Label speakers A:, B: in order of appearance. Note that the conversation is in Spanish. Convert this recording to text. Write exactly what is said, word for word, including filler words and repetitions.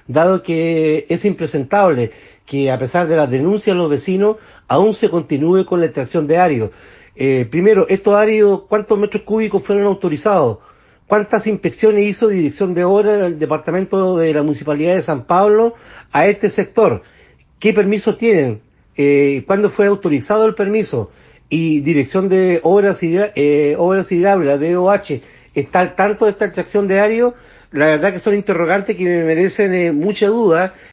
A: dado que es impresentable que a pesar de las denuncias de los vecinos, aún se continúe con la extracción de áridos. Eh, primero, estos áridos, ¿cuántos metros cúbicos fueron autorizados? ¿Cuántas inspecciones hizo Dirección de Obras del Departamento de la Municipalidad de San Pablo a este sector? ¿Qué permisos tienen? Eh, ¿Cuándo fue autorizado el permiso? Y Dirección de Obras, Hidra- eh, Obras Hidráulicas, D O H, ¿está al tanto de esta extracción de áridos? La verdad que son interrogantes que me merecen eh, mucha duda